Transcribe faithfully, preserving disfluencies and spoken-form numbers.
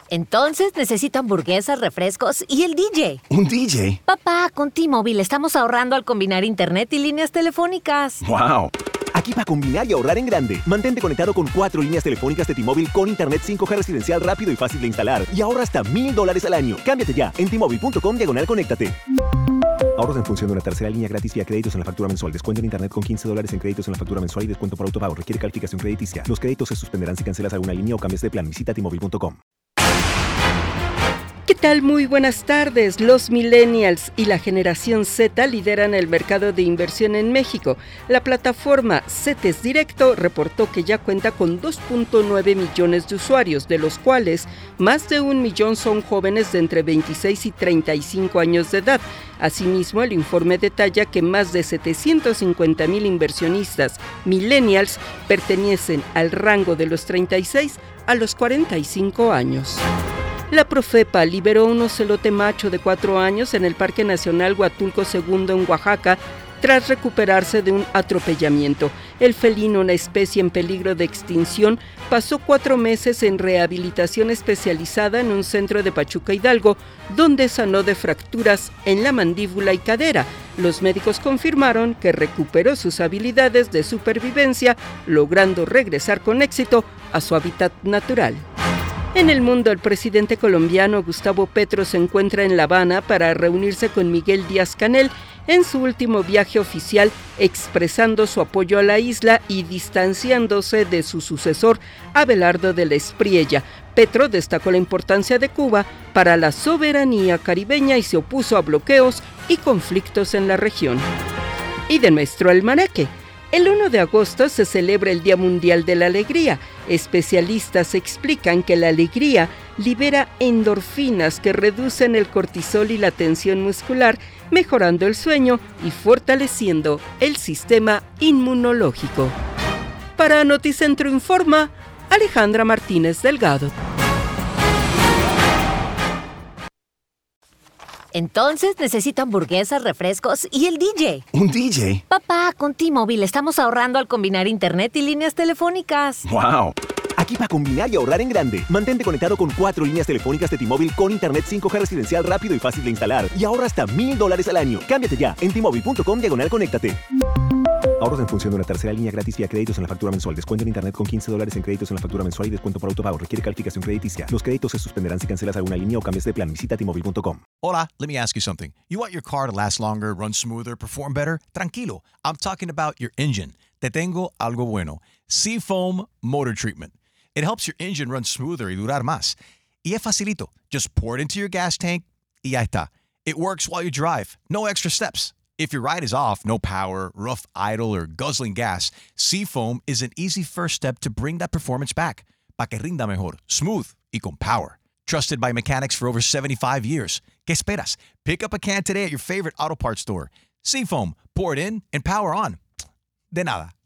Entonces necesito hamburguesas, refrescos y el D J. ¿Un D J? Papá, con T-Mobile estamos ahorrando al combinar internet y líneas telefónicas. ¡Wow! Aquí para combinar y ahorrar en grande. Mantente conectado con cuatro líneas telefónicas de T-Mobile con internet cinco G residencial rápido y fácil de instalar. Y ahorra hasta mil dólares al año. Cámbiate ya en T-Mobile.com diagonal conéctate. Ahorros en función de una tercera línea gratis vía créditos en la factura mensual. Descuento en internet con quince dólares en créditos en la factura mensual y descuento por autopago. Requiere calificación crediticia. Los créditos se suspenderán si cancelas alguna línea o cambias de plan. Visita T Mobile punto com. ¿Qué tal? Muy buenas tardes. Los millennials y la generación Z lideran el mercado de inversión en México. La plataforma CETES Directo reportó que ya cuenta con dos punto nueve millones de usuarios, de los cuales más de un millón son jóvenes de entre veintiséis y treinta y cinco años de edad. Asimismo, el informe detalla que más de setecientos cincuenta mil inversionistas millennials pertenecen al rango de los treinta y seis a los cuarenta y cinco años. La Profepa liberó un ocelote macho de cuatro años en el Parque Nacional Huatulco segundo en Oaxaca tras recuperarse de un atropellamiento. El felino, una especie en peligro de extinción, pasó cuatro meses en rehabilitación especializada en un centro de Pachuca Hidalgo, donde sanó de fracturas en la mandíbula y cadera. Los médicos confirmaron que recuperó sus habilidades de supervivencia, logrando regresar con éxito a su hábitat natural. En el mundo, el presidente colombiano Gustavo Petro se encuentra en La Habana para reunirse con Miguel Díaz-Canel en su último viaje oficial, expresando su apoyo a la isla y distanciándose de su sucesor, Abelardo de la Espriella. Petro destacó la importancia de Cuba para la soberanía caribeña y se opuso a bloqueos y conflictos en la región. Y de nuestro almanaque. El uno de agosto se celebra el Día Mundial de la Alegría. Especialistas explican que la alegría libera endorfinas que reducen el cortisol y la tensión muscular, mejorando el sueño y fortaleciendo el sistema inmunológico. Para Noticentro Informa, Alejandra Martínez Delgado. Entonces necesito hamburguesas, refrescos y el D J. ¿Un D J? Papá, con T-Mobile estamos ahorrando al combinar internet y líneas telefónicas. ¡Wow! Aquí para combinar y ahorrar en grande. Mantente conectado con cuatro líneas telefónicas de T-Mobile con internet cinco G residencial rápido y fácil de instalar. Y ahorra hasta mil dólares al año. Cámbiate ya en T-Mobile.com diagonal conéctate. Ahorros en función de una tercera línea gratis vía créditos en la factura mensual. Descuento en internet con quince dólares en créditos en la factura mensual y descuento por autopago. Requiere calificación crediticia. Los créditos se suspenderán si cancelas alguna línea o cambias de plan. Visita T Mobile punto com. Hola, let me ask you something. You want your car to last longer, run smoother, perform better? Tranquilo. I'm talking about your engine. Te tengo algo bueno. Seafoam Motor Treatment. It helps your engine run smoother y durar más. Y es facilito. Just pour it into your gas tank y ya está. It works while you drive. No extra steps. If your ride is off, no power, rough idle, or guzzling gas, Seafoam is an easy first step to bring that performance back. Pa' que rinda mejor, smooth y con power. Trusted by mechanics for over seventy-five years. ¿Qué esperas? Pick up a can today at your favorite auto parts store. Seafoam, pour it in and power on. De nada.